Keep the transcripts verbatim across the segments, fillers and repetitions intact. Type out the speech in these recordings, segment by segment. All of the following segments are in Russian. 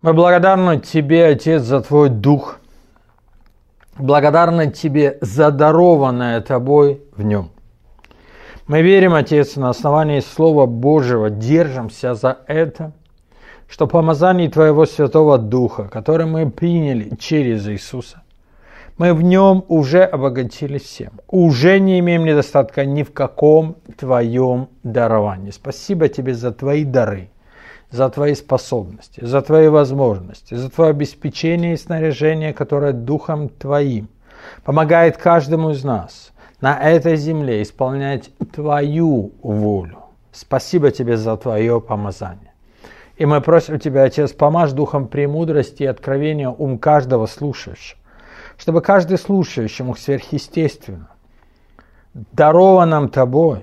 Мы благодарны Тебе, Отец, за Твой Дух. Благодарны Тебе за дарованное Тобой в Нем. Мы верим, Отец, на основании Слова Божьего, держимся за это, что помазание Твоего Святого Духа, которое мы приняли через Иисуса, мы в Нем уже обогатились всем, уже не имеем недостатка ни в каком Твоем даровании. Спасибо Тебе за Твои дары, за Твои способности, за Твои возможности, за Твое обеспечение и снаряжение, которое Духом Твоим помогает каждому из нас на этой земле исполнять Твою волю. Спасибо Тебе за Твое помазание. И мы просим Тебя, Отец, помажь Духом премудрости и откровения ум каждого слушающего, чтобы каждый слушающий мог сверхъестественно, дарованным Тобой,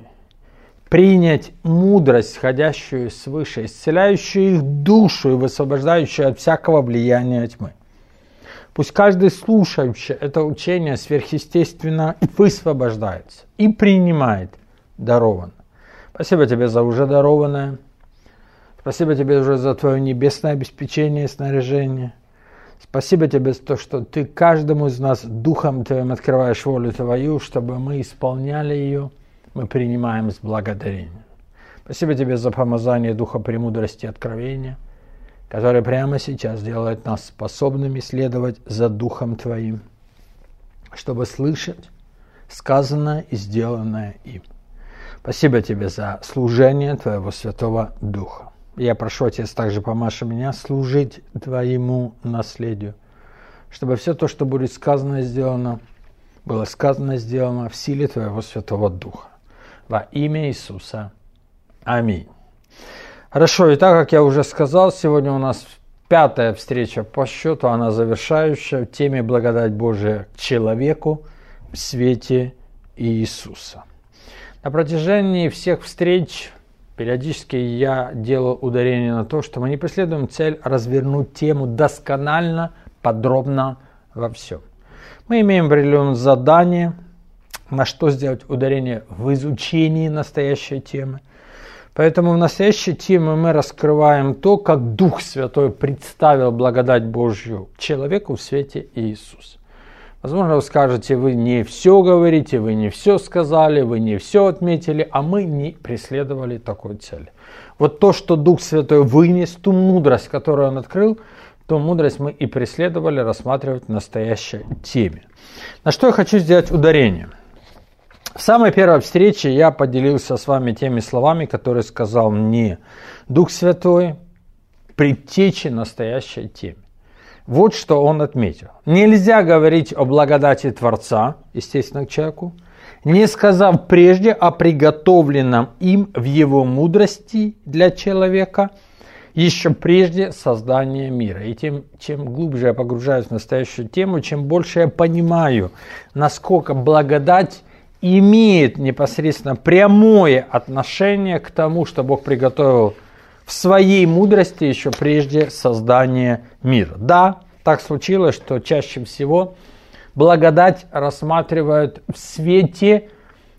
принять мудрость, сходящую свыше, исцеляющую их душу и высвобождающую от всякого влияния тьмы. Пусть каждый слушающий это учение сверхъестественно высвобождается и принимает дарованное. Спасибо Тебе за уже дарованное. Спасибо Тебе уже за Твое небесное обеспечение и снаряжение. Спасибо Тебе за то, что Ты каждому из нас Духом Твоим открываешь волю Твою, чтобы мы исполняли ее. Мы принимаем с благодарением. Спасибо Тебе за помазание Духа премудрости и откровения, которое прямо сейчас делает нас способными следовать за Духом Твоим, чтобы слышать сказанное и сделанное им. Спасибо Тебе за служение Твоего Святого Духа. Я прошу, Отец, также помаши меня служить Твоему наследию, чтобы все то, что будет сказано и сделано, было сказано и сделано в силе Твоего Святого Духа. Во имя Иисуса. Аминь. Хорошо, и так как я уже сказал, сегодня у нас пятая встреча по счету, она завершающая в теме «Благодать Божия к человеку в свете Иисуса». На протяжении всех встреч периодически я делал ударение на то, что мы не преследуем цель развернуть тему досконально, подробно во всем. Мы имеем определенное задание, на что сделать ударение в изучении настоящей темы. Поэтому в настоящей теме мы раскрываем то, как Дух Святой представил благодать Божью человеку в свете Иисуса. Возможно, вы скажете, вы не все говорите, вы не все сказали, вы не все отметили, а мы не преследовали такой цели. Вот то, что Дух Святой вынес, ту мудрость, которую Он открыл, ту мудрость мы и преследовали рассматривать в настоящей теме. На что я хочу сделать ударение? В самой первой встрече я поделился с вами теми словами, которые сказал мне Дух Святой, предтечи настоящей теме. Вот что он отметил. Нельзя говорить о благодати Творца, естественно, к человеку, не сказав прежде о приготовленном им в его мудрости для человека еще прежде создания мира. И тем, чем глубже я погружаюсь в настоящую тему, чем больше я понимаю, насколько благодать имеет непосредственно прямое отношение к тому, что Бог приготовил в своей мудрости еще прежде создания мира. Да, так случилось, что чаще всего благодать рассматривают в свете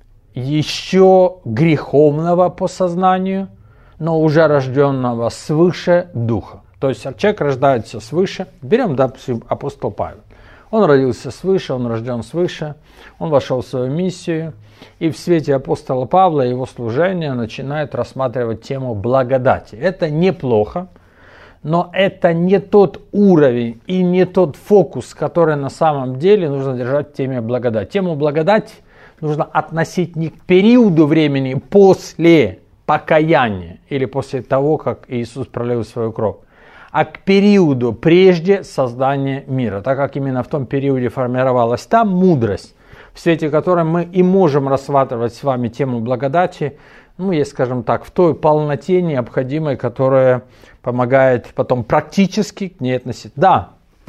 еще греховного по сознанию, но уже рожденного свыше духа. То есть человек рождается свыше. Берем, допустим, апостол Павел. Он родился свыше, он рожден свыше, он вошел в свою миссию, и в свете апостола Павла и его служения начинает рассматривать тему благодати. Это неплохо, но это не тот уровень и не тот фокус, который на самом деле нужно держать в теме благодати. Тему благодати нужно относить не к периоду времени после покаяния или после того, как Иисус пролил свою кровь, а к периоду прежде создания мира, так как именно в том периоде формировалась та мудрость, в свете которой мы и можем рассматривать с вами тему благодати, ну, есть, скажем так, в той полноте необходимой, которая помогает потом практически к ней относиться. Да,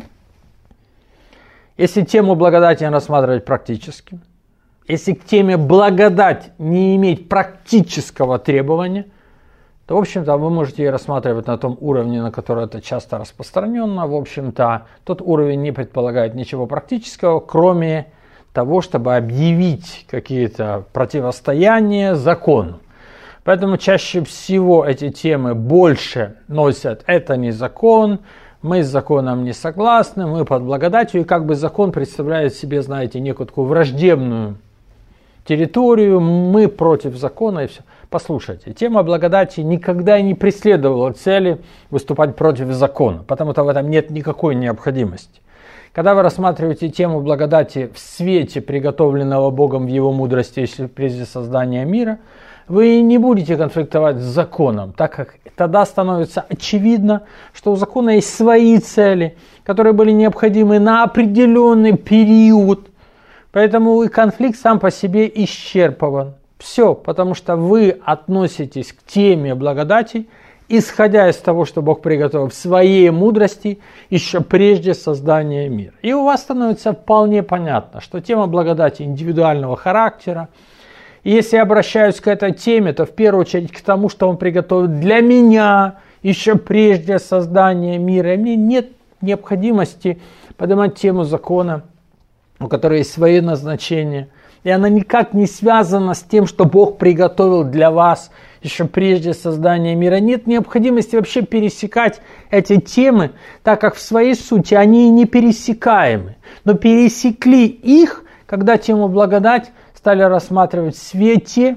если тему благодати рассматривать практически, если к теме благодать не иметь практического требования, то, в общем-то, вы можете ее рассматривать на том уровне, на который это часто распространено. В общем-то, тот уровень не предполагает ничего практического, кроме того, чтобы объявить какие-то противостояния закону. Поэтому чаще всего эти темы больше носят «это не закон», «мы с законом не согласны», «мы под благодатью», и как бы закон представляет себе, знаете, некую такую враждебную территорию, «мы против закона» и все. Послушайте, тема благодати никогда не преследовала цели выступать против закона, потому что в этом нет никакой необходимости. Когда вы рассматриваете тему благодати в свете приготовленного Богом в Его мудрости, если прежде создания мира, вы не будете конфликтовать с законом, так как тогда становится очевидно, что у закона есть свои цели, которые были необходимы на определенный период. Поэтому и конфликт сам по себе исчерпыван. Все, потому что вы относитесь к теме благодати, исходя из того, что Бог приготовил в своей мудрости еще прежде создания мира. И у вас становится вполне понятно, что тема благодати индивидуального характера. И если я обращаюсь к этой теме, то в первую очередь к тому, что Он приготовил для меня еще прежде создания мира. И мне нет необходимости поднимать тему закона, у которой есть свои назначения. И она никак не связана с тем, что Бог приготовил для вас еще прежде создания мира. Нет необходимости вообще пересекать эти темы, так как в своей сути они не пересекаемы. Но пересекли их, когда тему благодать стали рассматривать в свете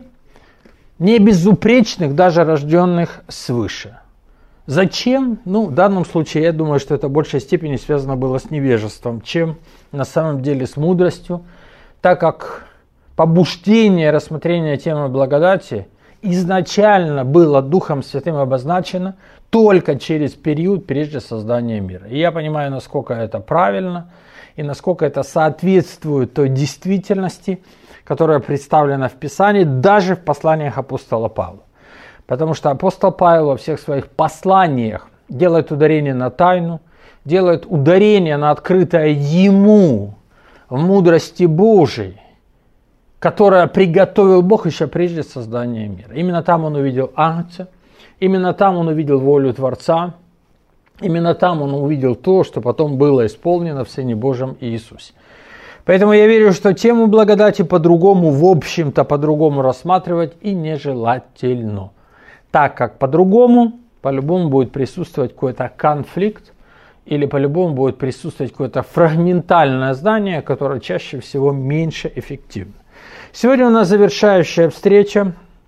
небезупречных, даже рожденных свыше. Зачем? Ну, в данном случае я думаю, что это в большей степени связано было с невежеством, чем на самом деле с мудростью, так как побуждение рассмотрения темы благодати изначально было Духом Святым обозначено только через период прежде создания мира. И я понимаю, насколько это правильно и насколько это соответствует той действительности, которая представлена в Писании, даже в посланиях апостола Павла. Потому что апостол Павел во всех своих посланиях делает ударение на тайну, делает ударение на открытое ему в мудрости Божией, которое приготовил Бог еще прежде создания мира. Именно там он увидел Агнца, именно там он увидел волю Творца, именно там он увидел то, что потом было исполнено в Сыне Божьем Иисусе. Поэтому я верю, что тему благодати по-другому, в общем-то, по-другому рассматривать и нежелательно. Так как по-другому, по-любому будет присутствовать какой-то конфликт, или по-любому будет присутствовать какое-то фрагментальное знание, которое чаще всего меньше эффективно. Сегодня у нас завершающая встреча,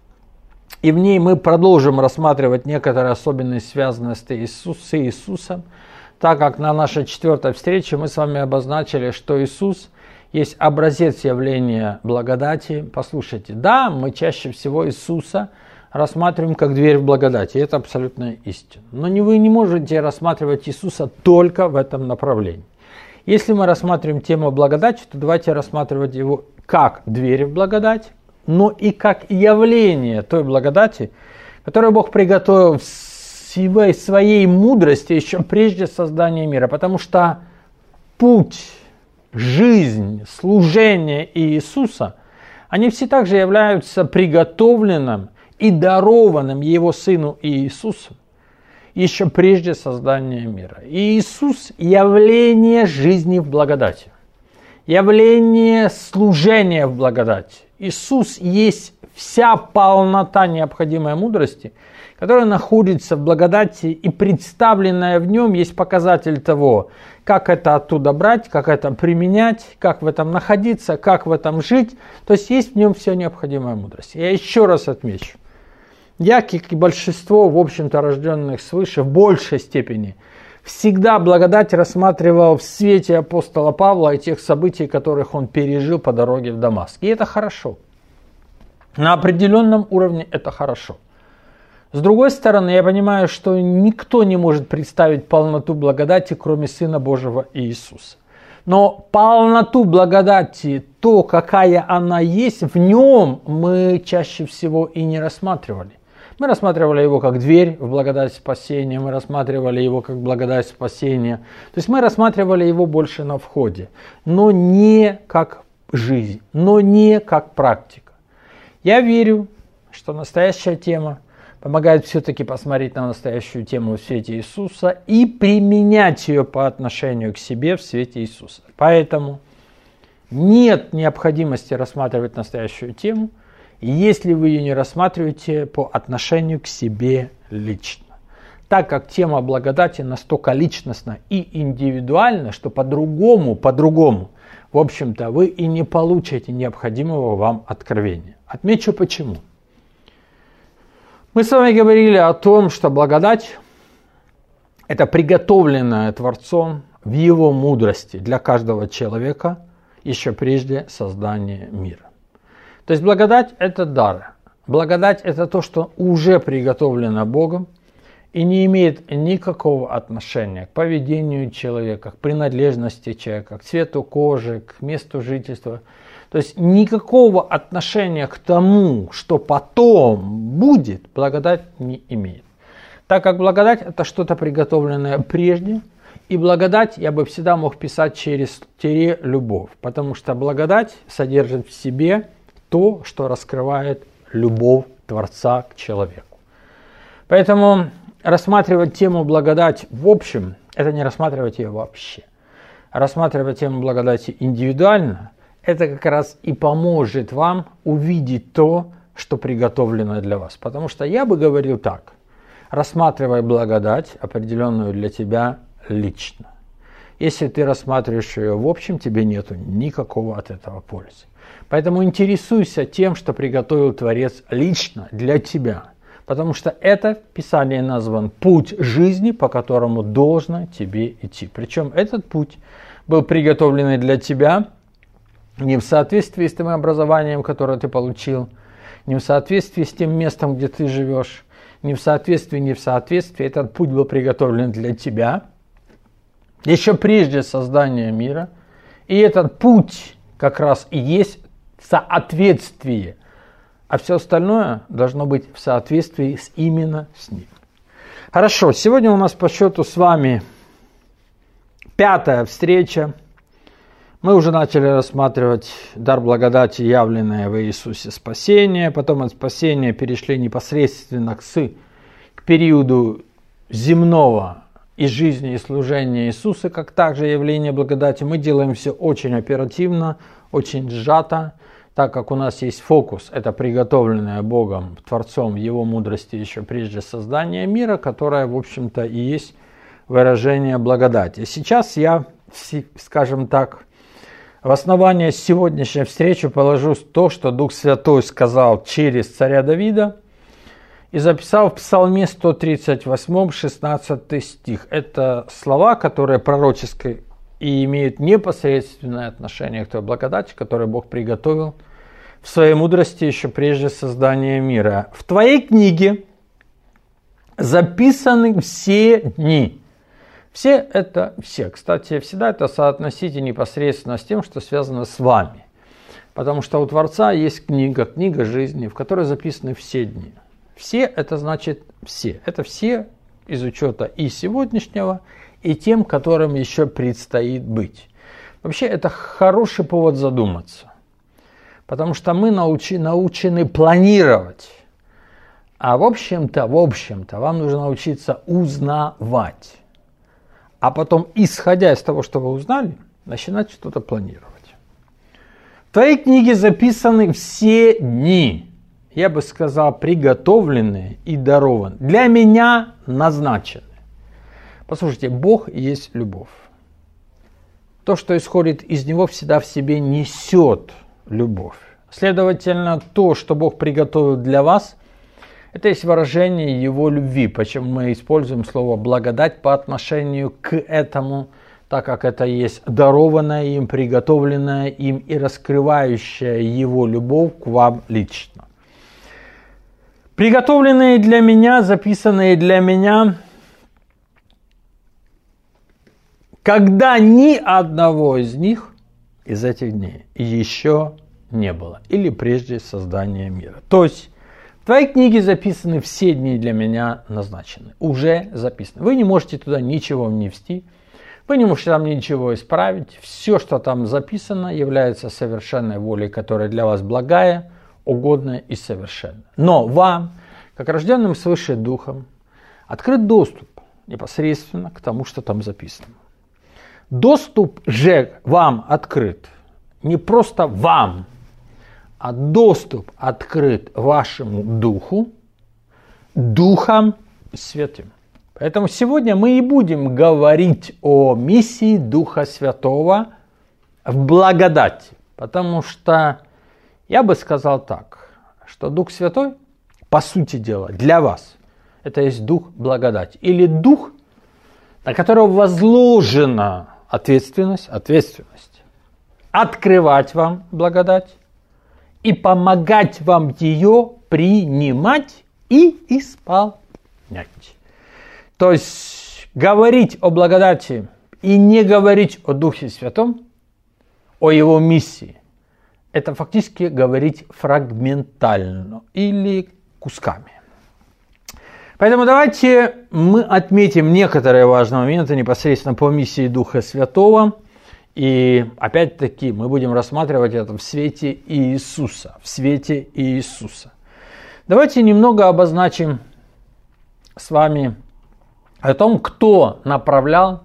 и в ней мы продолжим рассматривать некоторые особенности, связанные с Иисусом, так как на нашей четвертой встрече мы с вами обозначили, что Иисус есть образец явления благодати. Послушайте, да, мы чаще всего Иисуса рассматриваем как дверь в благодати, это абсолютная истина. Но не, вы не можете рассматривать Иисуса только в этом направлении. Если мы рассматриваем тему благодати, то давайте рассматривать его как дверь в благодать, но и как явление той благодати, которую Бог приготовил в своей мудрости еще прежде создания мира. Потому что путь, жизнь, служение Иисуса, они все также являются приготовленным и дарованным Его Сыну Иисусу еще прежде создания мира. И Иисус – явление жизни в благодати, явление служения в благодати. Иисус есть вся полнота необходимой мудрости, которая находится в благодати, и представленная в нем есть показатель того, как это оттуда брать, как это применять, как в этом находиться, как в этом жить. То есть есть в нем все необходимая мудрость. Я еще раз отмечу. Я, как и большинство, в общем-то, рожденных свыше, в большей степени, всегда благодать рассматривал в свете апостола Павла и тех событий, которых он пережил по дороге в Дамаск. И это хорошо. На определенном уровне это хорошо. С другой стороны, я понимаю, что никто не может представить полноту благодати, кроме Сына Божьего Иисуса. Но полноту благодати, то, какая она есть, в нем мы чаще всего и не рассматривали. Мы рассматривали его как дверь в благодать спасения, мы рассматривали его как благодать спасения. То есть мы рассматривали его больше на входе, но не как жизнь, но не как практика. Я верю, что настоящая тема помогает все-таки посмотреть на настоящую тему в свете Иисуса и применять ее по отношению к себе в свете Иисуса. Поэтому нет необходимости рассматривать настоящую тему, если вы ее не рассматриваете по отношению к себе лично. Так как тема благодати настолько личностна и индивидуальна, что по-другому, по-другому, в общем-то, вы и не получите необходимого вам откровения. Отмечу почему. Мы с вами говорили о том, что благодать – это приготовленная Творцом в Его мудрости для каждого человека еще прежде создания мира. То есть благодать – это дар. Благодать – это то, что уже приготовлено Богом и не имеет никакого отношения к поведению человека, к принадлежности человека, к цвету кожи, к месту жительства. То есть никакого отношения к тому, что потом будет, благодать не имеет. Так как благодать – это что-то приготовленное прежде, и благодать я бы всегда мог писать через тире любовь, потому что благодать содержит в себе то, что раскрывает любовь Творца к человеку. Поэтому рассматривать тему благодать в общем – это не рассматривать ее вообще. Рассматривать тему благодати индивидуально – это как раз и поможет вам увидеть то, что приготовлено для вас. Потому что я бы говорил так: рассматривай благодать, определенную для тебя лично. Если ты рассматриваешь ее в общем, тебе нет никакого от этого пользы. Поэтому интересуйся тем, что приготовил Творец лично для тебя. Потому что это в Писании назван путь жизни, по которому должно тебе идти. Причем этот путь был приготовлен для тебя не в соответствии с тем образованием, которое ты получил, не в соответствии с тем местом, где ты живешь, не в соответствии, не в соответствии. Этот путь был приготовлен для тебя еще прежде создания мира. И этот путь как раз и есть соответствие. А все остальное должно быть в соответствии с, именно с ним. Хорошо, сегодня у нас по счету с вами пятая встреча. Мы уже начали рассматривать дар благодати, явленное в Иисусе спасение. Потом от спасения перешли непосредственно к, к периоду земного и жизни и служения Иисуса, как также явление благодати. Мы делаем все очень оперативно, очень сжато, так как у нас есть фокус, это приготовленное Богом, Творцом в Его мудрости еще прежде создания мира, которое, в общем-то, и есть выражение благодати. Сейчас я, скажем так, в основание сегодняшней встречи положу то, что Дух Святой сказал через царя Давида и записал в Псалме сто тридцать восемь, шестнадцатый стих. Это слова, которые пророческие и имеют непосредственное отношение к той благодати, которую Бог приготовил в своей мудрости еще прежде создания мира. В твоей книге записаны все дни. Все это все. Кстати, всегда это соотносите непосредственно с тем, что связано с вами. Потому что у Творца есть книга, книга жизни, в которой записаны все дни. Все это значит все. Это все из учета и сегодняшнего, и тем, которым еще предстоит быть. Вообще, это хороший повод задуматься. Потому что мы научи, научены планировать. А в общем-то, в общем-то, вам нужно научиться узнавать. А потом, исходя из того, что вы узнали, начинать что-то планировать. В твоей книге записаны все дни. Я бы сказал, приготовленные и дарованы. Для меня назначены. Послушайте, Бог есть любовь. То, что исходит из Него, всегда в себе несет любовь. Следовательно, то, что Бог приготовил для вас, это есть выражение Его любви. Почему мы используем слово благодать по отношению к этому, так как это есть дарованное им, приготовленное им и раскрывающая Его любовь к вам лично. Приготовленные для меня, записанные для меня, когда ни одного из них, из этих дней, еще не было. Или прежде создания мира. То есть, в твоей книге записаны все дни для меня назначены. Уже записаны. Вы не можете туда ничего внести. Вы не можете там ничего исправить. Все, что там записано, является совершенной волей, которая для вас благая, угодная и совершенная. Но вам, как рожденным свыше духом, открыт доступ непосредственно к тому, что там записано. Доступ же вам открыт не просто вам, а доступ открыт вашему духу, Духом Святым. Поэтому сегодня мы и будем говорить о миссии Духа Святого в благодати. Потому что я бы сказал так, что Дух Святой, по сути дела, для вас, это есть Дух благодати. Или Дух, на которого возложена ответственность, ответственность, открывать вам благодать и помогать вам ее принимать и исполнять. То есть говорить о благодати и не говорить о Духе Святом, о его миссии, это фактически говорить фрагментально или кусками. Поэтому давайте мы отметим некоторые важные моменты непосредственно по миссии Духа Святого. И опять-таки мы будем рассматривать это в свете Иисуса. В свете Иисуса. Давайте немного обозначим с вами о том, кто направлял,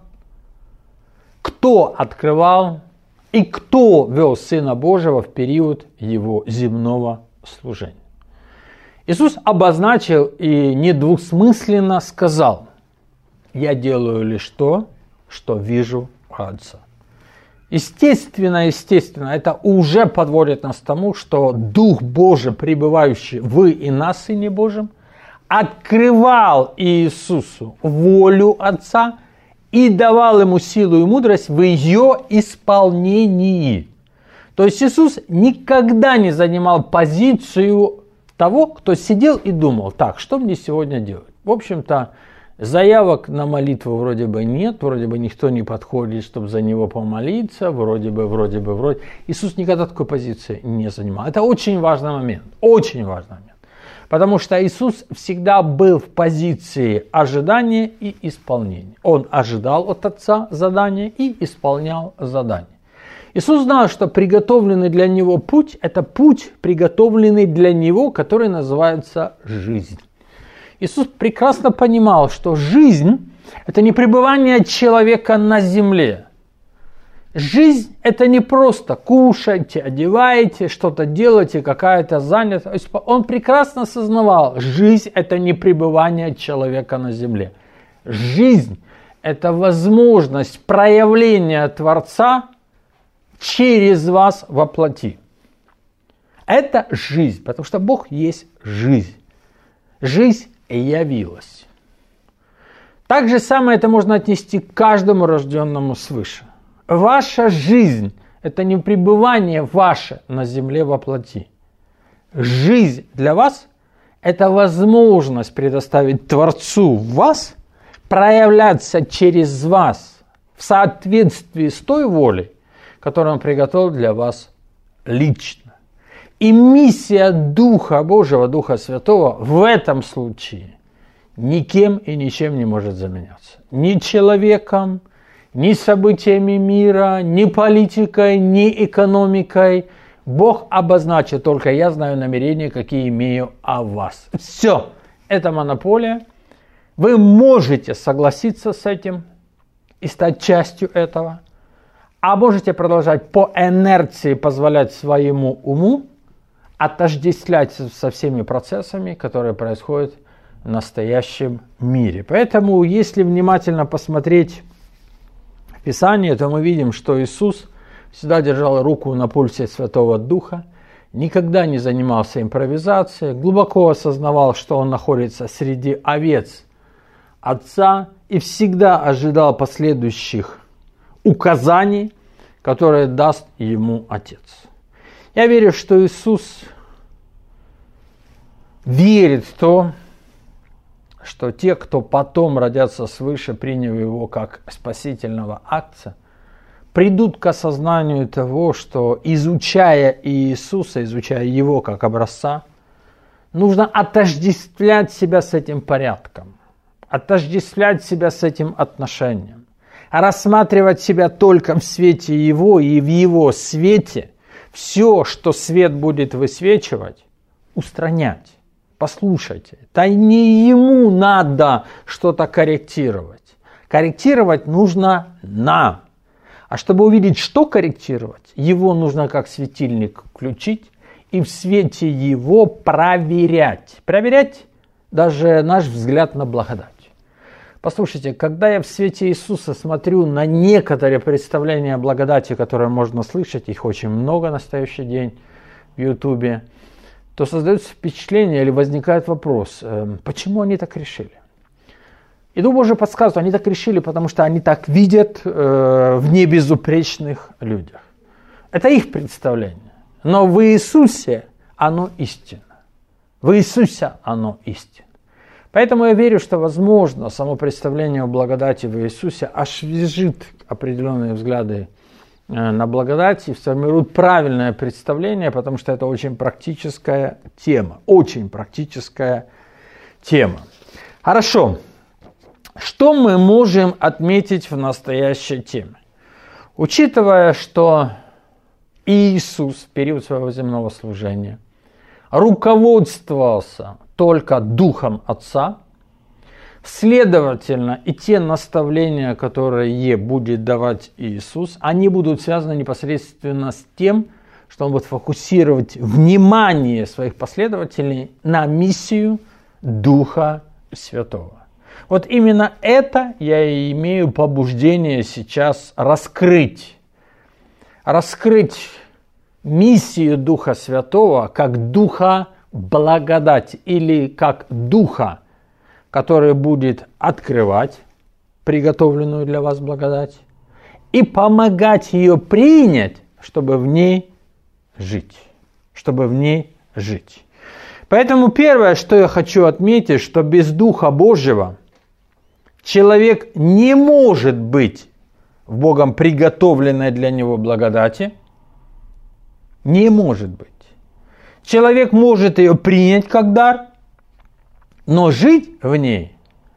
кто открывал и кто вел Сына Божьего в период его земного служения. Иисус обозначил и недвусмысленно сказал: «Я делаю лишь то, что вижу у Отца». Естественно, естественно, это уже подводит нас к тому, что Дух Божий, пребывающий в и на Сыне Божьем, открывал Иисусу волю Отца и давал ему силу и мудрость в ее исполнении. То есть Иисус никогда не занимал позицию того, кто сидел и думал: так, что мне сегодня делать? В общем-то, заявок на молитву вроде бы нет, вроде бы никто не подходит, чтобы за него помолиться, вроде бы, вроде бы, вроде. Иисус никогда такой позиции не занимал. Это очень важный момент, очень важный момент. Потому что Иисус всегда был в позиции ожидания и исполнения. Он ожидал от Отца задания и исполнял задание. Иисус знал, что приготовленный для него путь – это путь, приготовленный для него, который называется жизнь. Иисус прекрасно понимал, что жизнь – это не пребывание человека на земле. Жизнь – это не просто кушайте, одеваете, что-то делаете, какая-то занятость. Он прекрасно осознавал, жизнь – это не пребывание человека на земле. Жизнь – это возможность проявления Творца через вас во плоти. Это жизнь, потому что Бог есть жизнь. Жизнь явилась. Так же самое это можно отнести к каждому рожденному свыше. Ваша жизнь – это не пребывание ваше на земле во плоти. Жизнь для вас – это возможность предоставить Творцу в вас, проявляться через вас в соответствии с той волей, которую Он приготовил для вас лично. И миссия Духа Божьего, Духа Святого в этом случае никем и ничем не может заменяться. Ни человеком, ни событиями мира, ни политикой, ни экономикой. Бог обозначит только: я знаю намерения, какие имею о вас. Все, это монополия. Вы можете согласиться с этим и стать частью этого, а можете продолжать по инерции позволять своему уму отождествлять со всеми процессами, которые происходят в настоящем мире. Поэтому, если внимательно посмотреть Писание, то мы видим, что Иисус всегда держал руку на пульсе Святого Духа, никогда не занимался импровизацией, глубоко осознавал, что Он находится среди овец Отца и всегда ожидал последующих указаний, которые даст Ему Отец. Я верю, что Иисус верит в то, что те, кто потом родятся свыше, приняв Его как спасительного акта, придут к осознанию того, что, изучая Иисуса, изучая Его как образца, нужно отождествлять себя с этим порядком, отождествлять себя с этим отношением, рассматривать себя только в свете Его и в Его свете, все, что свет будет высвечивать, устранять. Послушайте, да не ему надо что-то корректировать. Корректировать нужно нам. А чтобы увидеть, что корректировать, его нужно как светильник включить и в свете Его проверять. Проверять даже наш взгляд на благодать. Послушайте, когда я в свете Иисуса смотрю на некоторые представления о благодати, которые можно слышать, их очень много на настоящий день в Ютубе, то создается впечатление или возникает вопрос, почему они так решили? И Дух Божий подсказывает, они так решили, потому что они так видят э, в небезупречных людях. Это их представление. Но в Иисусе оно истинно. В Иисусе оно истинно. Поэтому я верю, что, возможно, само представление о благодати в Иисусе освежит определенные взгляды на благодать и сформирует правильное представление, потому что это очень практическая тема. Очень практическая тема. Хорошо. Что мы можем отметить в настоящей теме? Учитывая, что Иисус в период своего земного служения руководствовался только Духом Отца, следовательно, и те наставления, которые будет давать Иисус, они будут связаны непосредственно с тем, что Он будет фокусировать внимание своих последователей на миссию Духа Святого. Вот именно это я и имею побуждение сейчас раскрыть. Раскрыть миссию Духа Святого как Духа благодати или как Духа, который будет открывать приготовленную для вас благодать и помогать ее принять, чтобы в ней жить. Чтобы в ней жить. Поэтому первое, что я хочу отметить, что без Духа Божьего человек не может быть в Богом приготовленной для него благодати. Не может быть. Человек может ее принять как дар, но жить в ней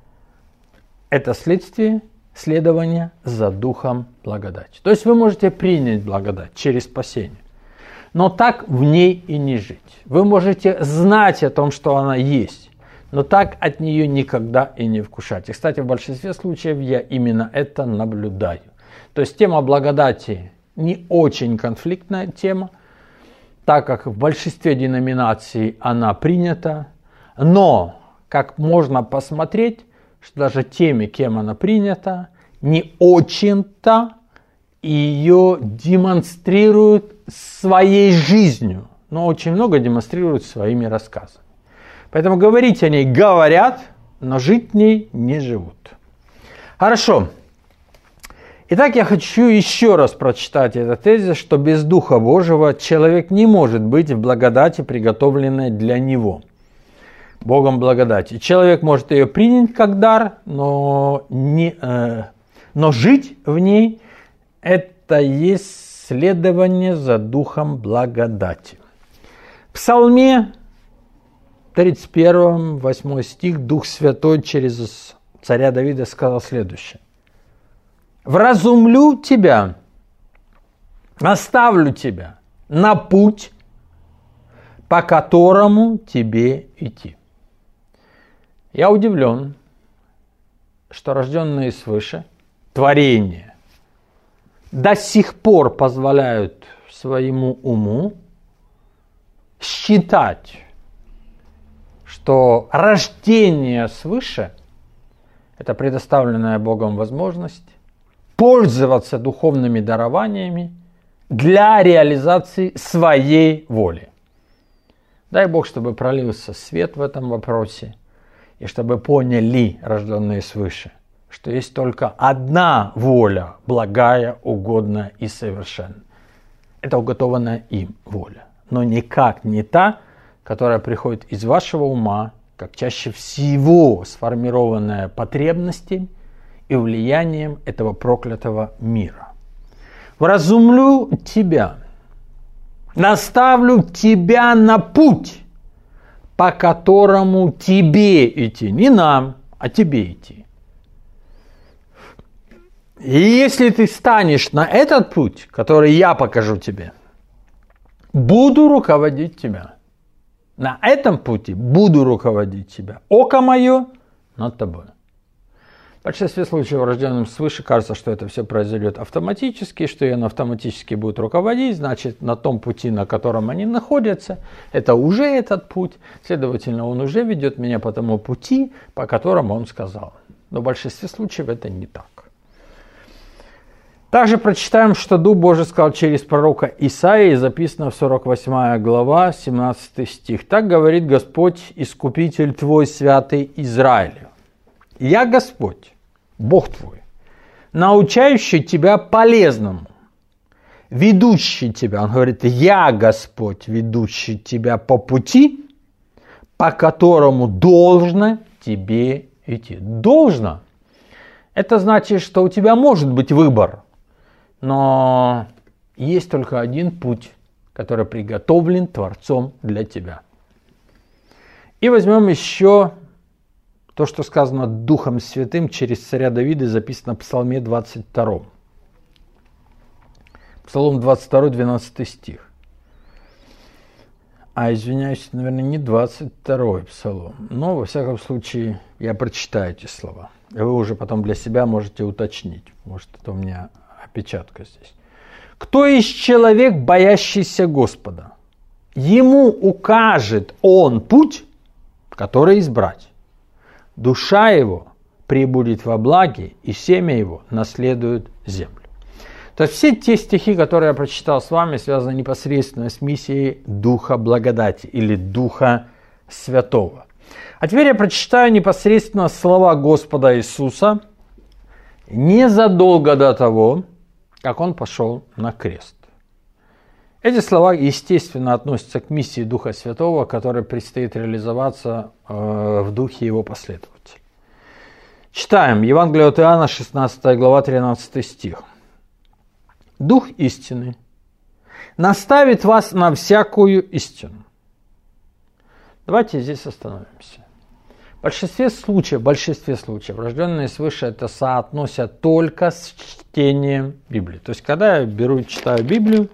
– это следствие следования за Духом благодати. То есть вы можете принять благодать через спасение, но так в ней и не жить. Вы можете знать о том, что она есть, но так от нее никогда и не вкушать. И, кстати, в большинстве случаев я именно это наблюдаю. То есть тема благодати не очень конфликтная тема, так как в большинстве деноминаций она принята, но, как можно посмотреть, что даже теми, кем она принята, не очень-то ее демонстрируют своей жизнью, но очень много демонстрируют своими рассказами. Поэтому говорить о ней говорят, но жить в ней не живут. Хорошо. Итак, я хочу еще раз прочитать этот тезис, что без Духа Божьего человек не может быть в благодати, приготовленной для него. Богом благодати. Человек может ее принять как дар, но, не, э, но жить в ней – это есть следование за Духом благодати. В Псалме тридцать первом, восьмой стих, Дух Святой через царя Давида сказал следующее. «Вразумлю тебя, оставлю тебя на путь, по которому тебе идти». Я удивлен, что рожденные свыше, творения, до сих пор позволяют своему уму считать, что рождение свыше – это предоставленная Богом возможность пользоваться духовными дарованиями для реализации своей воли. Дай Бог, чтобы пролился свет в этом вопросе, и чтобы поняли рожденные свыше, что есть только одна воля, благая, угодная и совершенная. Это уготованная им воля, но никак не та, которая приходит из вашего ума, как чаще всего сформированная потребностями и влиянием этого проклятого мира. «Вразумлю тебя, наставлю тебя на путь, по которому тебе идти». Не нам, а тебе идти. И если ты станешь на этот путь, который я покажу тебе, буду руководить тебя. На этом пути буду руководить тебя. Око мое над тобой. В большинстве случаев рожденным свыше кажется, что это все произойдет автоматически, что он автоматически будет руководить, значит, на том пути, на котором они находятся, это уже этот путь, следовательно, он уже ведет меня по тому пути, по которому он сказал. Но в большинстве случаев это не так. Также прочитаем, что Дух Божий сказал через пророка Исаии, записано в сорок восьмая глава, семнадцатый стих. «Так говорит Господь, Искупитель твой, святый Израиля. Я Господь, Бог твой, научающий тебя полезному, ведущий тебя». Он говорит, я Господь, ведущий тебя по пути, по которому должно тебе идти. Должно. Это значит, что у тебя может быть выбор. Но есть только один путь, который приготовлен Творцом для тебя. И возьмем еще то, что сказано Духом Святым через царя Давида, записано в Псалме двадцать втором. Псалом двадцать два, двенадцатый стих. А, извиняюсь, наверное, не двадцать второй псалом. Но, во всяком случае, я прочитаю эти слова. И вы уже потом для себя можете уточнить. Может, это у меня опечатка здесь. «Кто есть человек, боящийся Господа? Ему укажет Он путь, который избрать. Душа его пребудет во благе, и семя его наследует землю». То есть все те стихи, которые я прочитал с вами, связаны непосредственно с миссией Духа Благодати или Духа Святого. А теперь я прочитаю непосредственно слова Господа Иисуса незадолго до того, как Он пошел на крест. Эти слова, естественно, относятся к миссии Духа Святого, которая предстоит реализоваться э, в духе Его последователей. Читаем Евангелие от Иоанна, шестнадцатая глава, тринадцатый стих. «Дух истины наставит вас на всякую истину». Давайте здесь остановимся. В большинстве случаев, в большинстве случаев рожденные свыше это соотносят только с чтением Библии. То есть, когда я беру и читаю Библию,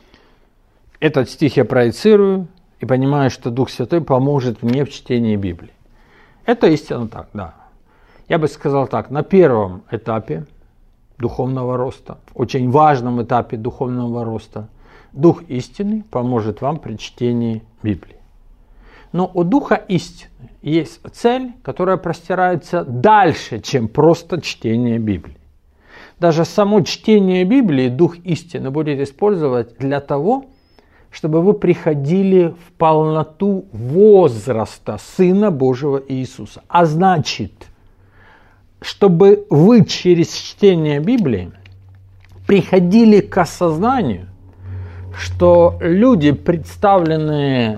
этот стих я проецирую и понимаю, что Дух Святой поможет мне в чтении Библии. Это истинно так, да. Я бы сказал так, на первом этапе духовного роста, очень важном этапе духовного роста, Дух истины поможет вам при чтении Библии. Но у Духа истины есть цель, которая простирается дальше, чем просто чтение Библии. Даже само чтение Библии Дух истины будет использовать для того, чтобы вы приходили в полноту возраста Сына Божьего Иисуса. А значит, чтобы вы через чтение Библии приходили к осознанию, что люди, представленные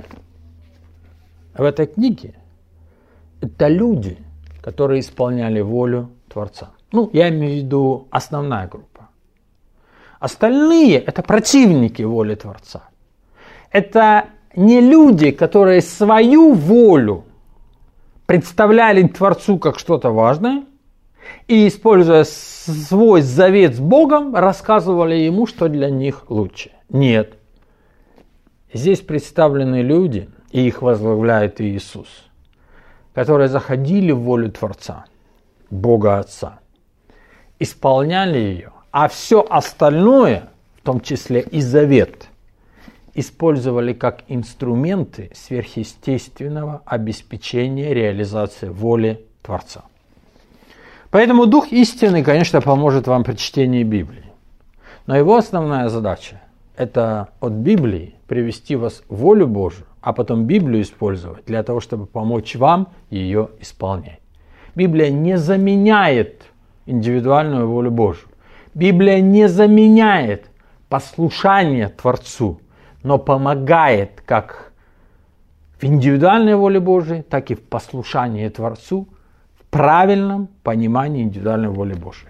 в этой книге, это люди, которые исполняли волю Творца. Ну, я имею в виду основная группа. Остальные – это противники воли Творца. Это не люди, которые свою волю представляли Творцу как что-то важное и, используя свой завет с Богом, рассказывали ему, что для них лучше. Нет. Здесь представлены люди, и их возглавляет Иисус, которые заходили в волю Творца, Бога Отца, исполняли ее, а все остальное, в том числе и завет, использовали как инструменты сверхъестественного обеспечения реализации воли Творца. Поэтому Дух истины, конечно, поможет вам при чтении Библии. Но его основная задача – это от Библии привести вас в волю Божию, а потом Библию использовать для того, чтобы помочь вам ее исполнять. Библия не заменяет индивидуальную волю Божию. Библия не заменяет послушание Творцу, но помогает как в индивидуальной воле Божией, так и в послушании Творцу, в правильном понимании индивидуальной воли Божией.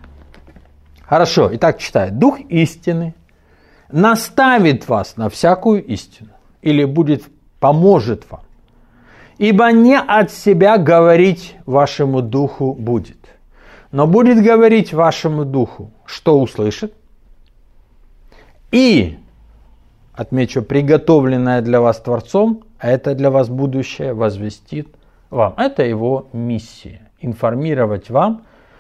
Хорошо, итак, читаю. Дух истины наставит вас на всякую истину, или будет, поможет вам, ибо не от себя говорить вашему духу будет, но будет говорить вашему духу, что услышит, и, отмечу, приготовленное для вас Творцом, а это для вас будущее, возвестит вам. Это его миссия – информировать вам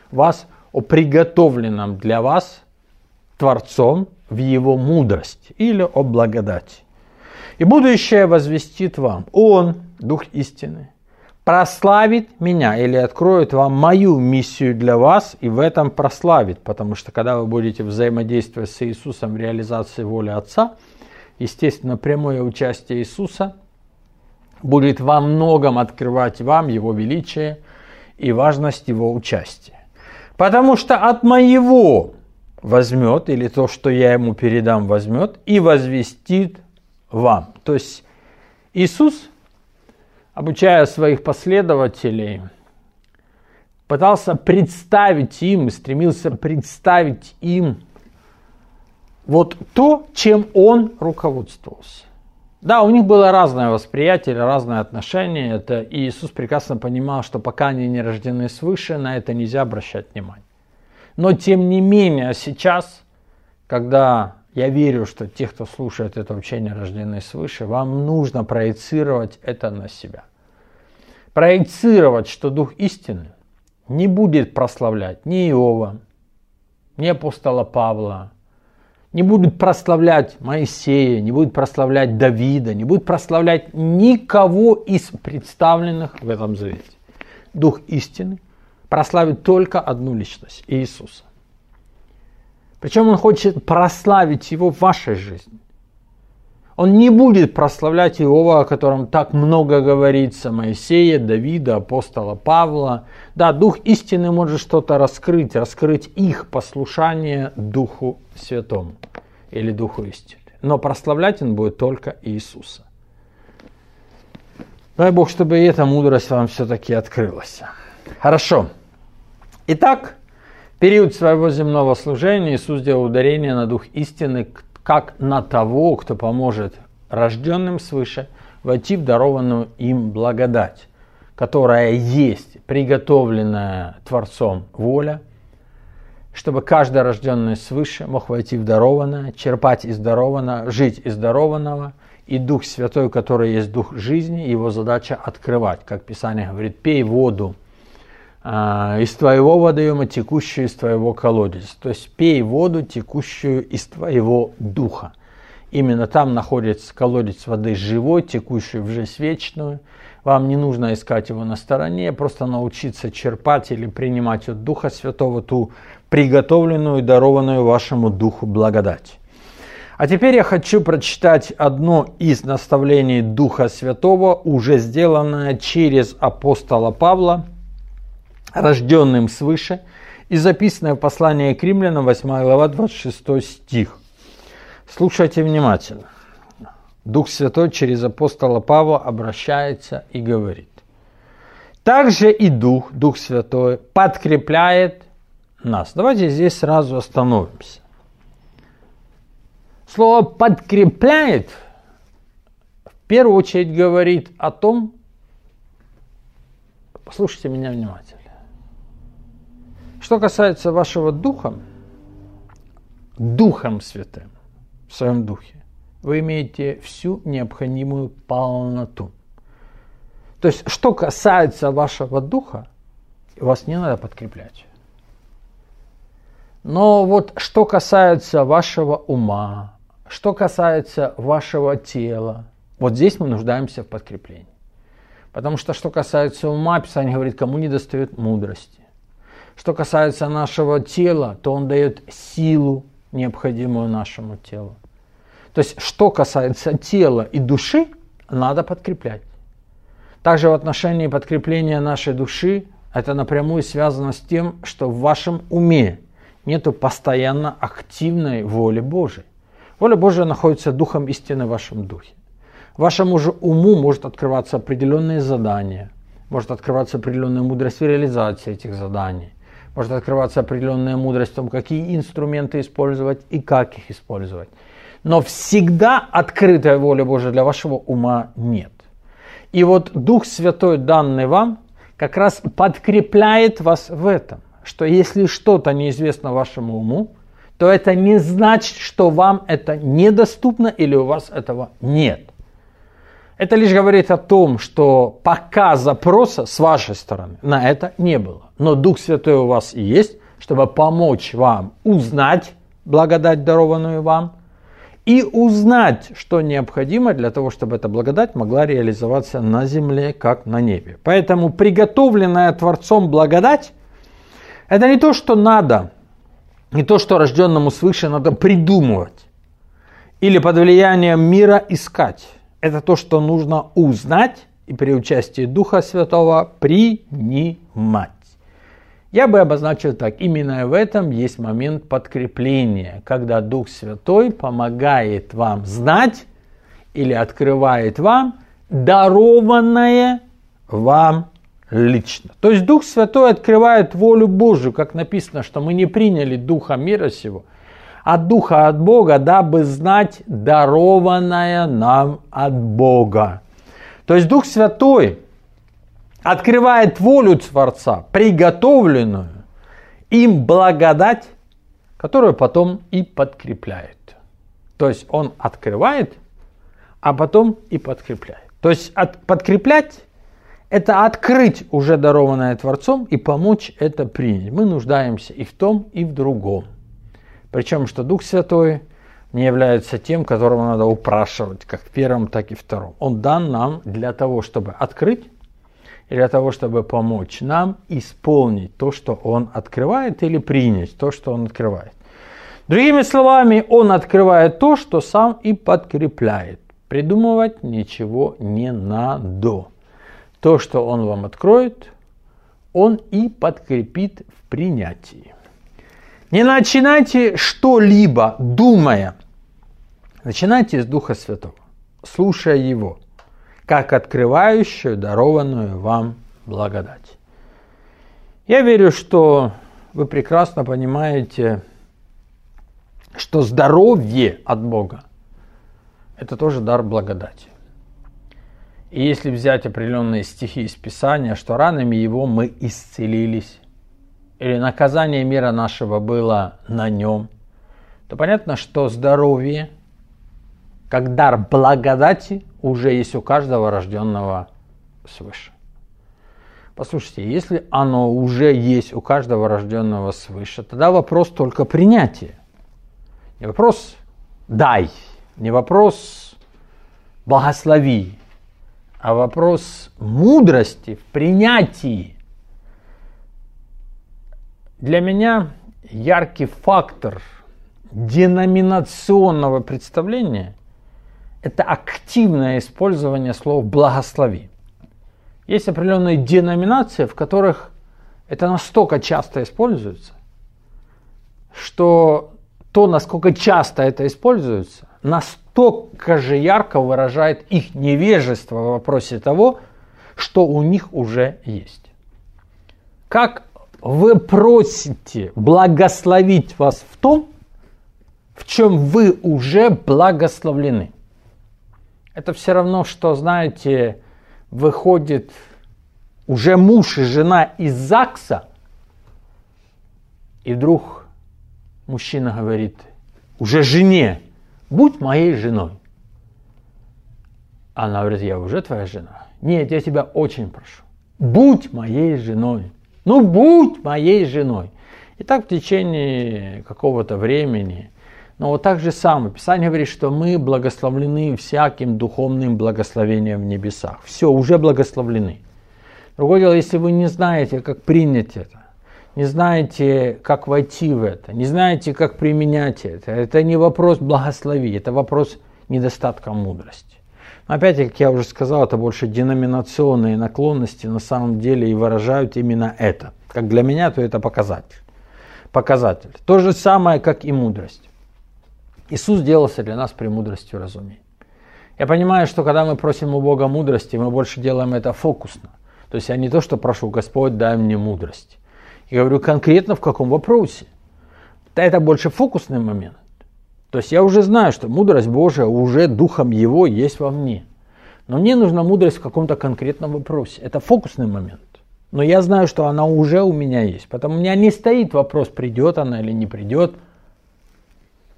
вас о приготовленном для вас Творцом в Его мудрости или о благодати. И будущее возвестит вам. Он, Дух истины, прославит меня или откроет вам мою миссию для вас и в этом прославит. Потому что когда вы будете взаимодействовать с Иисусом в реализации воли Отца, естественно, прямое участие Иисуса будет во многом открывать вам Его величие и важность Его участия. Потому что от моего возьмет, или то, что я Ему передам, возьмет и возвестит вам. То есть Иисус, обучая своих последователей, пытался представить им, стремился представить им вот то, чем Он руководствовался. Да, у них было разное восприятие, разное отношение. Это и Иисус прекрасно понимал, что пока они не рождены свыше, на это нельзя обращать внимание. Но тем не менее, сейчас, когда я верю, что те, кто слушает это учение, рождены свыше, вам нужно проецировать это на себя. Проецировать, что Дух истины не будет прославлять ни Иова, ни апостола Павла, не будет прославлять Моисея, не будет прославлять Давида, не будет прославлять никого из представленных в этом завете. Дух истины прославит только одну личность – Иисуса. Причем Он хочет прославить Его в вашей жизни. Он не будет прославлять Иова, о котором так много говорится, Моисея, Давида, апостола Павла. Да, Дух истины может что-то раскрыть, раскрыть их послушание Духу Святому или Духу истины. Но прославлять Он будет только Иисуса. Дай Бог, чтобы и эта мудрость вам все-таки открылась. Хорошо. Итак, в период своего земного служения Иисус делал ударение на Дух истины, как на того, кто поможет рожденным свыше войти в дарованную им благодать, которая есть приготовленная Творцом воля, чтобы каждый рожденный свыше мог войти в дарованное, черпать из дарованного, жить из дарованного, и Дух Святой, который есть Дух жизни, его задача открывать. Как Писание говорит, пей воду из твоего водоема, текущую из твоего колодезя. То есть пей воду, текущую из твоего духа. Именно там находится колодец воды живой, текущий в жизнь вечную. Вам не нужно искать его на стороне, просто научиться черпать или принимать от Духа Святого ту приготовленную и дарованную вашему Духу благодать. А теперь я хочу прочитать одно из наставлений Духа Святого, уже сделанное через апостола Павла, рожденным свыше, и записанное в послании к Римлянам, восьмая глава, двадцать шестой стих. Слушайте внимательно. Дух Святой через апостола Павла обращается и говорит. Также и Дух, Дух Святой, подкрепляет нас. Давайте здесь сразу остановимся. Слово «подкрепляет» в первую очередь говорит о том, послушайте меня внимательно. Что касается вашего духа, Духом Святым, в своем духе, вы имеете всю необходимую полноту. То есть, что касается вашего духа, вас не надо подкреплять. Но вот что касается вашего ума, что касается вашего тела, вот здесь мы нуждаемся в подкреплении. Потому что, что касается ума, Писание говорит, кому не достает мудрости. Что касается нашего тела, то Он дает силу, необходимую нашему телу. То есть, что касается тела и души, надо подкреплять. Также в отношении подкрепления нашей души, это напрямую связано с тем, что в вашем уме нету постоянно активной воли Божией. Воля Божия находится Духом истины в вашем духе. Вашему же уму может открываться определенные задания, может открываться определенная мудрость в реализации этих заданий, может открываться определенная мудрость в том, какие инструменты использовать и как их использовать. Но всегда открытая воля Божия для вашего ума нет. И вот Дух Святой, данный вам, как раз подкрепляет вас в этом, что если что-то неизвестно вашему уму, то это не значит, что вам это недоступно или у вас этого нет. Это лишь говорит о том, что пока запроса с вашей стороны на это не было. Но Дух Святой у вас и есть, чтобы помочь вам узнать благодать, дарованную вам, и узнать, что необходимо для того, чтобы эта благодать могла реализоваться на земле, как на небе. Поэтому приготовленная Творцом благодать – это не то, что надо, не то, что рожденному свыше надо придумывать или под влиянием мира искать. Это то, что нужно узнать и при участии Духа Святого принимать. Я бы обозначил так. Именно в этом есть момент подкрепления, когда Дух Святой помогает вам знать или открывает вам дарованное вам лично. То есть Дух Святой открывает волю Божию, как написано, что мы не приняли Духа мира сего, а Духа от Бога, дабы знать дарованное нам от Бога. То есть Дух Святой открывает волю Творца, приготовленную им благодать, которую потом и подкрепляет. То есть Он открывает, а потом и подкрепляет. То есть от, подкреплять – это открыть уже дарованное Творцом и помочь это принять. Мы нуждаемся и в том, и в другом. Причем, что Дух Святой не является тем, которого надо упрашивать, как в первом, так и втором. Он дан нам для того, чтобы открыть, и для того, чтобы помочь нам исполнить то, что Он открывает, или принять то, что Он открывает. Другими словами, Он открывает то, что сам и подкрепляет. Придумывать ничего не надо. То, что Он вам откроет, Он и подкрепит в принятии. Не начинайте что-либо, думая. Начинайте с Духа Святого, слушая Его, как открывающую дарованную вам благодать. Я верю, что вы прекрасно понимаете, что здоровье от Бога – это тоже дар благодати. И если взять определенные стихи из Писания, что ранами Его мы исцелились, или наказание мира нашего было на Нем, то понятно, что здоровье, как дар благодати, уже есть у каждого рожденного свыше. Послушайте, если оно уже есть у каждого рожденного свыше, тогда вопрос только принятия. Не вопрос «дай», не вопрос «благослови», а вопрос мудрости в принятии. Для меня яркий фактор деноминационного представления – это активное использование слов «благослови». Есть определенные деноминации, в которых это настолько часто используется, что то, насколько часто это используется, настолько же ярко выражает их невежество в вопросе того, что у них уже есть. Как вы просите благословить вас в том, в чем вы уже благословлены. Это все равно, что, знаете, выходит уже муж и жена из ЗАГСа, и вдруг мужчина говорит уже жене: будь моей женой. Она говорит: я уже твоя жена. Нет, я тебя очень прошу, будь моей женой. Ну, будь моей женой. И так в течение какого-то времени. Но вот так же самое. Писание говорит, что мы благословлены всяким духовным благословением в небесах. Все, уже благословлены. Другое дело, если вы не знаете, как принять это, не знаете, как войти в это, не знаете, как применять это, это не вопрос благослови, это вопрос недостатка мудрости. Но опять, как я уже сказал, это больше деноминационные наклонности на самом деле и выражают именно это. Как для меня, то это показатель. Показатель. То же самое, как и мудрость. Иисус сделался для нас премудростью разумения. Я понимаю, что когда мы просим у Бога мудрости, мы больше делаем это фокусно. То есть я не то, что прошу: Господь, дай мне мудрость. Я говорю конкретно в каком вопросе. Это больше фокусный момент. То есть я уже знаю, что мудрость Божия уже Духом Его есть во мне. Но мне нужна мудрость в каком-то конкретном вопросе. Это фокусный момент. Но я знаю, что она уже у меня есть. Поэтому у меня не стоит вопрос, придет она или не придет.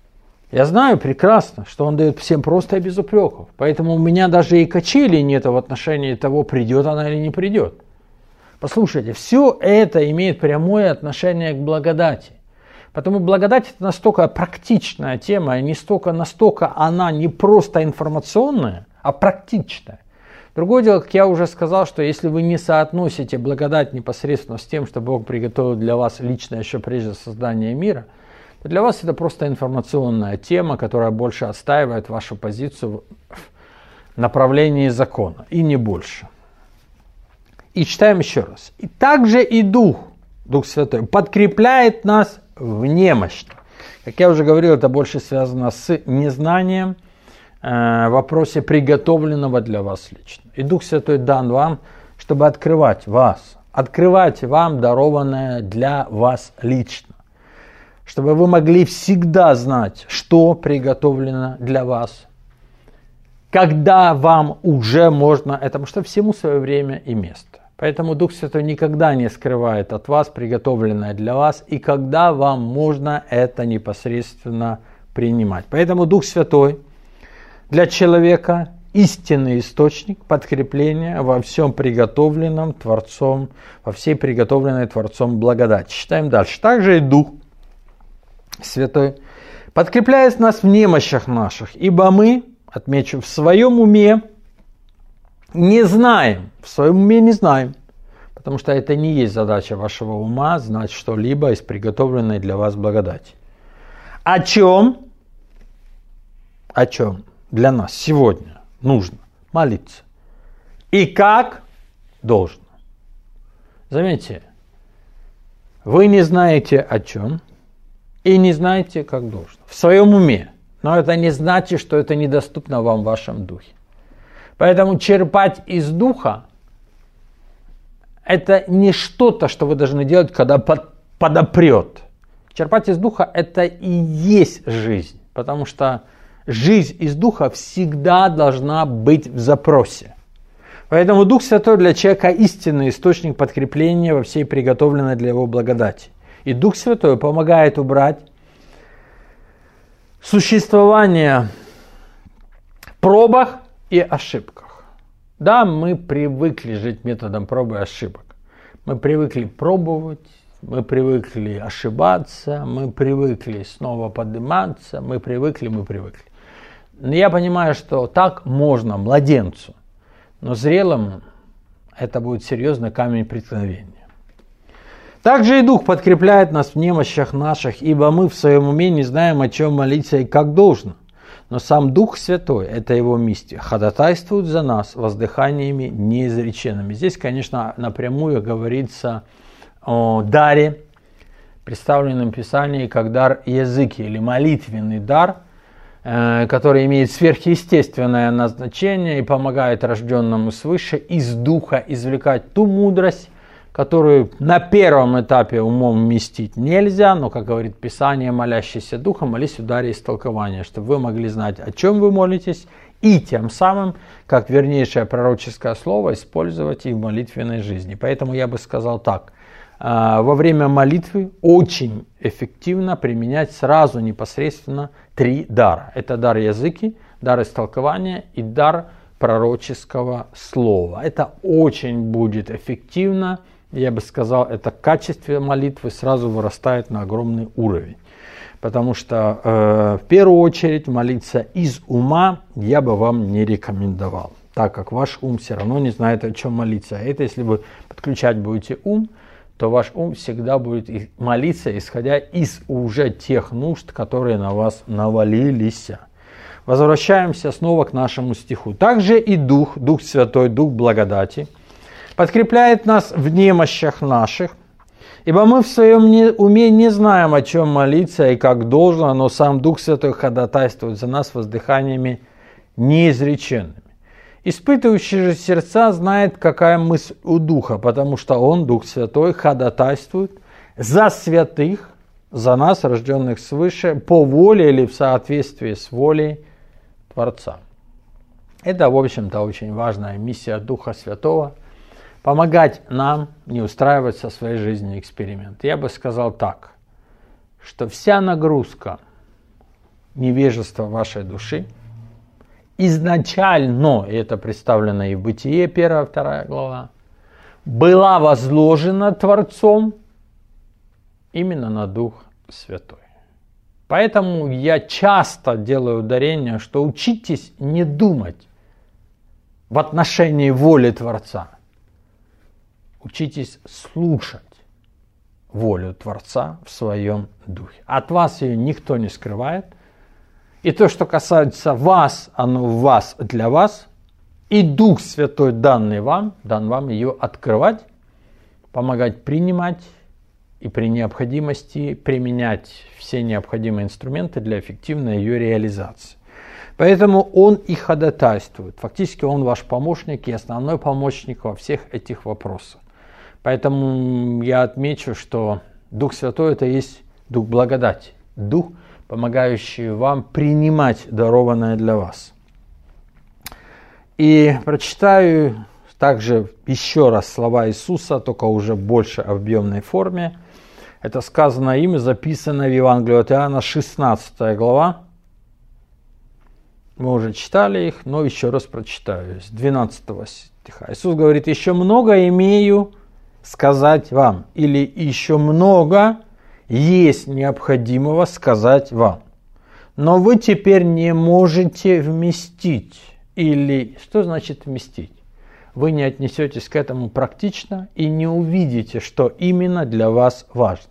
Я знаю прекрасно, что Он дает всем просто и без упреков. Поэтому у меня даже и качелей нет в отношении того, придет она или не придет. Послушайте, все это имеет прямое отношение к благодати. Потому благодать – это настолько практичная тема, и не столько, настолько она не просто информационная, а практичная. Другое дело, как я уже сказал, что если вы не соотносите благодать непосредственно с тем, что Бог приготовил для вас лично еще прежде создания мира, то для вас это просто информационная тема, которая больше отстаивает вашу позицию в направлении закона, и не больше. И читаем еще раз. «И также и Дух, Дух Святой, подкрепляет нас в немощи». Как я уже говорил, это больше связано с незнанием, в вопросе приготовленного для вас лично. И Дух Святой дан вам, чтобы открывать вас, открывать вам дарованное для вас лично. Чтобы вы могли всегда знать, что приготовлено для вас, когда вам уже можно это, потому что всему свое время и место. Поэтому Дух Святой никогда не скрывает от вас приготовленное для вас, и когда вам можно это непосредственно принимать. Поэтому Дух Святой для человека истинный источник подкрепления во всем приготовленном Творцом, во всей приготовленной Творцом благодати. Читаем дальше. Также и Дух Святой подкрепляет нас в немощах наших, ибо мы, отмечу, в своем уме не знаем, в своем уме не знаем, потому что это не есть задача вашего ума знать что-либо из приготовленной для вас благодати. О чем? О чем? Для нас сегодня нужно молиться. И как должно. Заметьте, вы не знаете о чем и не знаете, как должно. В своем уме. Но это не значит, что это недоступно вам в вашем духе. Поэтому черпать из духа – это не что-то, что вы должны делать, когда под, подопрет. Черпать из духа – это и есть жизнь. Потому что жизнь из духа всегда должна быть в запросе. Поэтому Дух Святой для человека истинный источник подкрепления во всей приготовленной для его благодати. И Дух Святой помогает убрать существование в пробах и ошибках. Да, мы привыкли жить методом пробы и ошибок. Мы привыкли пробовать, мы привыкли ошибаться, мы привыкли снова подниматься, мы привыкли, мы привыкли. Но я понимаю, что так можно младенцу, но зрелому это будет серьезный камень преткновения. Также и Дух подкрепляет нас в немощах наших, ибо мы в своем уме не знаем, о чем молиться и как должно. Но сам Дух Святой, это Его миссия, ходатайствует за нас воздыханиями неизреченными. Здесь, конечно, напрямую говорится о даре, представленном в Писании как дар языки или молитвенный дар, который имеет сверхъестественное назначение и помогает рожденному свыше из Духа извлекать ту мудрость, которую на первом этапе умом вместить нельзя, но, как говорит Писание, молящийся Духом, молись в даре истолкования, чтобы вы могли знать, о чем вы молитесь, и тем самым, как вернейшее пророческое слово, использовать и в молитвенной жизни. Поэтому я бы сказал так, во время молитвы очень эффективно применять сразу непосредственно три дара. Это дар языки, дар истолкования и дар пророческого слова. Это очень будет эффективно. Я бы сказал, это качество молитвы сразу вырастает на огромный уровень. Потому что э, в первую очередь молиться из ума я бы вам не рекомендовал, так как ваш ум все равно не знает, о чем молиться. А это если вы подключать будете ум, то ваш ум всегда будет молиться, исходя из уже тех нужд, которые на вас навалились. Возвращаемся снова к нашему стиху. Также и Дух, Дух Святой, Дух благодати, подкрепляет нас в немощах наших, ибо мы в своем уме не знаем, о чем молиться и как должно, но сам Дух Святой ходатайствует за нас воздыханиями неизреченными. Испытывающий же сердца знает, какая мысль у Духа, потому что Он, Дух Святой, ходатайствует за святых, за нас, рожденных свыше, по воле или в соответствии с волей Творца. Это, в общем-то, очень важная миссия Духа Святого – помогать нам не устраивать со своей жизнью эксперимент. Я бы сказал так, что вся нагрузка невежества вашей души, изначально, и это представлено и в Бытие, первая, вторая глава, была возложена Творцом именно на Дух Святой. Поэтому я часто делаю ударение, что учитесь не думать в отношении воли Творца. Учитесь слушать волю Творца в своем духе. От вас ее никто не скрывает. И то, что касается вас, оно в вас для вас. И Дух Святой, данный вам, дан вам ее открывать, помогать принимать и при необходимости применять все необходимые инструменты для эффективной ее реализации. Поэтому Он и ходатайствует. Фактически Он ваш помощник и основной помощник во всех этих вопросах. Поэтому я отмечу, что Дух Святой – это есть Дух благодати, Дух, помогающий вам принимать дарованное для вас. И прочитаю также еще раз слова Иисуса, только уже в больше объемной форме. Это сказано им и записано в Евангелии от Иоанна, шестнадцатая глава. Мы уже читали их, но еще раз прочитаю с двенадцатого стиха. Иисус говорит: «Еще много имею сказать вам», или «еще много есть необходимого сказать вам, но вы теперь не можете вместить». Или что значит вместить? Вы не отнесетесь к этому практично и не увидите, что именно для вас важно.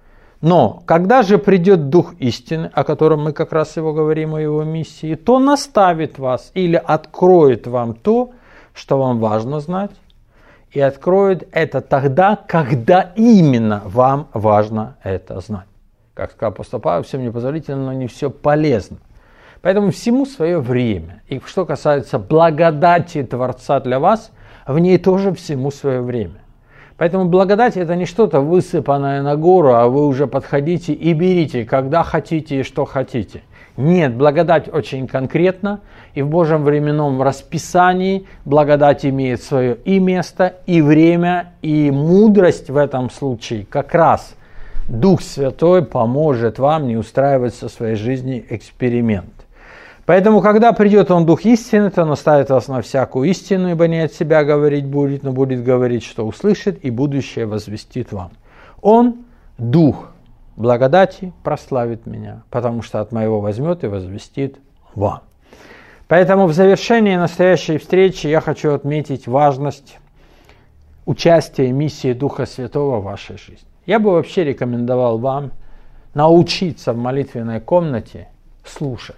Но когда же придет Дух истины, о котором мы как раз его говорим, о его миссии, то наставит вас или откроет вам то, что вам важно знать, и откроет это тогда, когда именно вам важно это знать. Как сказал апостол Павел, всем непозволительно, но не все полезно. Поэтому всему свое время. И что касается благодати Творца для вас, в ней тоже всему свое время. Поэтому благодать — это не что-то высыпанное на гору, а вы уже подходите и берите, когда хотите и что хотите. Нет, благодать очень конкретна, и в Божьем временном расписании благодать имеет свое и место, и время, и мудрость в этом случае. Как раз Дух Святой поможет вам не устраивать со своей жизни эксперимент. Поэтому, когда придет Он, Дух истины, то наставит вас на всякую истину, ибо не от себя говорить будет, но будет говорить, что услышит, и будущее возвестит вам. Он, Дух благодати, прославит меня, потому что от моего возьмет и возвестит вам. Поэтому в завершении настоящей встречи я хочу отметить важность участия и миссии Духа Святого в вашей жизни. Я бы вообще рекомендовал вам научиться в молитвенной комнате слушать.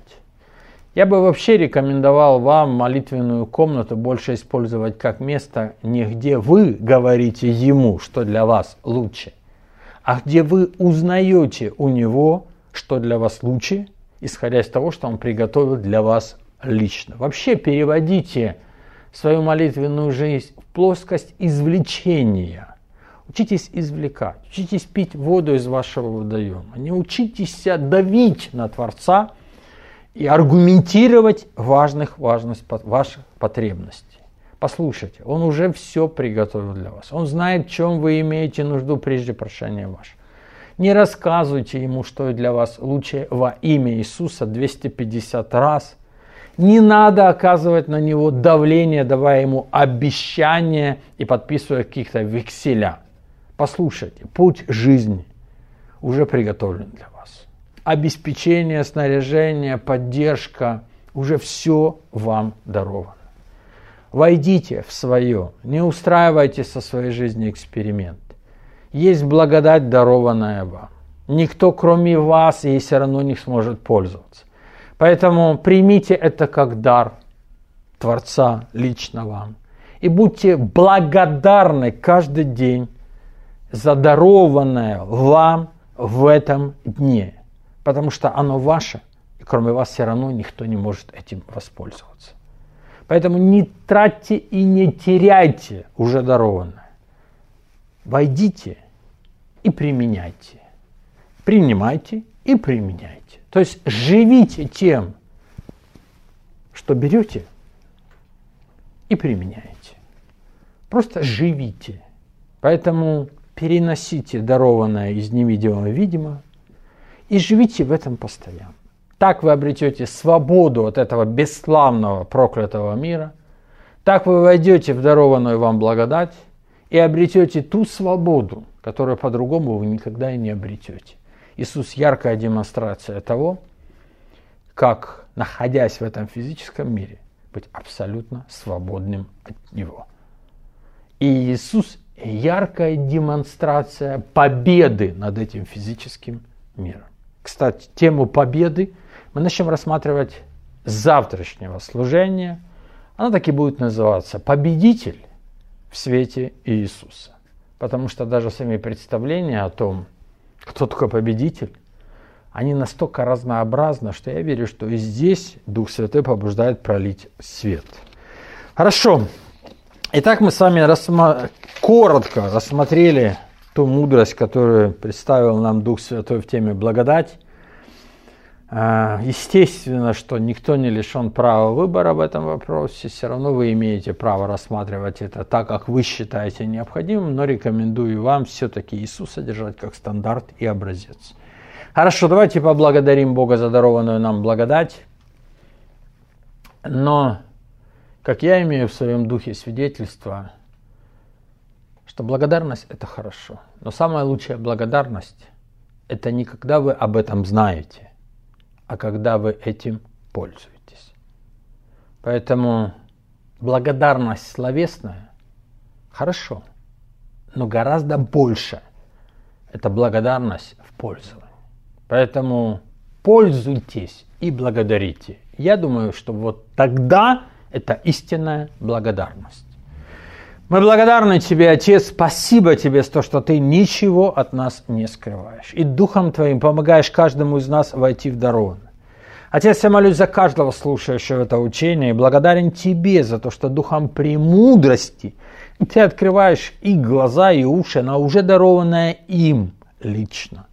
Я бы вообще рекомендовал вам молитвенную комнату больше использовать как место, не где вы говорите Ему, что для вас лучше, а где вы узнаете у Него, что для вас лучше, исходя из того, что Он приготовил для вас лично. Вообще переводите свою молитвенную жизнь в плоскость извлечения. Учитесь извлекать, учитесь пить воду из вашего водоема. Не учитесь давить на Творца и аргументировать важных, важность ваших потребностей. Послушайте, Он уже все приготовил для вас. Он знает, в чем вы имеете нужду прежде прошения вашего. Не рассказывайте Ему, что для вас лучше во имя Иисуса двести пятьдесят раз. Не надо оказывать на Него давление, давая Ему обещания и подписывая каких-то векселя. Послушайте, путь жизни уже приготовлен для вас. Обеспечение, снаряжение, поддержка, уже все вам даровано. Войдите в свое, не устраивайте со своей жизнью эксперимент. Есть благодать, дарованная вам. Никто, кроме вас, ей все равно не сможет пользоваться. Поэтому примите это как дар Творца лично вам. И будьте благодарны каждый день за дарованное вам в этом дне. Потому что оно ваше, и кроме вас все равно никто не может этим воспользоваться. Поэтому не тратьте и не теряйте уже дарованное. Войдите и применяйте. Принимайте и применяйте. То есть живите тем, что берете и применяете. Просто живите. Поэтому переносите дарованное из невидимого в видимое и живите в этом постоянно. так вы обретете свободу от этого бесславного проклятого мира, так вы войдете в дарованную вам благодать и обретете ту свободу, которую по-другому вы никогда и не обретете. Иисус – яркая демонстрация того, как, находясь в этом физическом мире, быть абсолютно свободным от него. И Иисус – яркая демонстрация победы над этим физическим миром. Кстати, тему победы мы начнем рассматривать с завтрашнего служения. Она так и будет называться «Победитель в свете Иисуса». Потому что даже сами представления о том, кто такой победитель, они настолько разнообразны, что я верю, что и здесь Дух Святой побуждает пролить свет. Хорошо. Итак, мы с вами рассма... коротко рассмотрели ту мудрость, которую представил нам Дух Святой в теме благодать. Естественно, что никто не лишен права выбора в этом вопросе. Все равно вы имеете право рассматривать это так, как вы считаете необходимым, но рекомендую вам все-таки Иисуса держать как стандарт и образец. Хорошо, давайте поблагодарим Бога за дарованную нам благодать. Но, как я имею в своем духе свидетельство, что благодарность – это хорошо. Но самая лучшая благодарность – это не когда вы об этом знаете, а когда вы этим пользуетесь. Поэтому благодарность словесная – хорошо, но гораздо больше – это благодарность в пользовании. Поэтому пользуйтесь и благодарите. Я думаю, что вот тогда это истинная благодарность. Мы благодарны Тебе, Отец, спасибо Тебе за то, что Ты ничего от нас не скрываешь. И Духом Твоим помогаешь каждому из нас войти в дарованное. Отец, я молюсь за каждого слушающего это учение и благодарен Тебе за то, что Духом премудрости Ты открываешь их глаза и уши на уже дарованное им лично.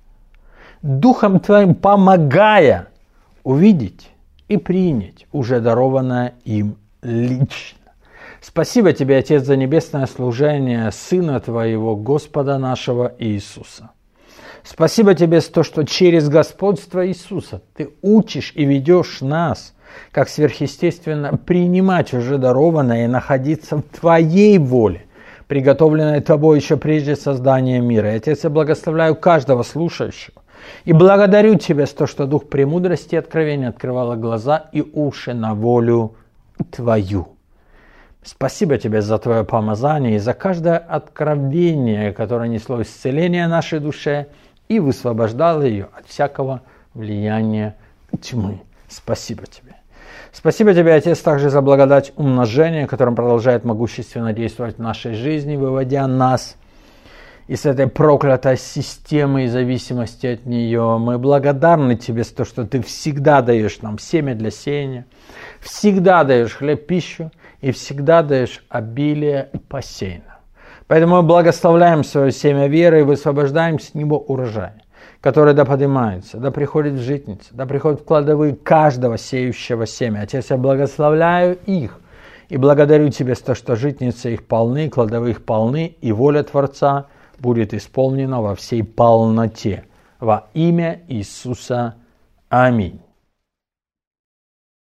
Духом Твоим помогая увидеть и принять уже дарованное им лично. Спасибо Тебе, Отец, за небесное служение Сына Твоего, Господа нашего Иисуса. Спасибо Тебе за то, что через господство Иисуса Ты учишь и ведешь нас, как сверхъестественно, принимать уже дарованное и находиться в Твоей воле, приготовленной Тобой еще прежде создания мира. И, Отец, я благословляю каждого слушающего и благодарю Тебя за то, что Дух премудрости и откровения открывал глаза и уши на волю Твою. Спасибо Тебе за Твое помазание и за каждое откровение, которое несло исцеление нашей душе и высвобождало ее от всякого влияния тьмы. Спасибо Тебе. Спасибо Тебе, Отец, также за благодать умножения, которым продолжает могущественно действовать в нашей жизни, выводя нас из этой проклятой системы и зависимости от нее. Мы благодарны Тебе за то, что Ты всегда даешь нам семя для сеяния, всегда даешь хлеб, пищу, и всегда даешь обилие посеяно. Поэтому мы благословляем свое семя веры и высвобождаем с него урожай, который да поднимается, да приходит в житницы, да приходит в кладовые каждого сеющего семя. Отец, я благословляю их и благодарю Тебя за то, что житницы их полны, кладовые их полны, и воля Творца будет исполнена во всей полноте. Во имя Иисуса. Аминь.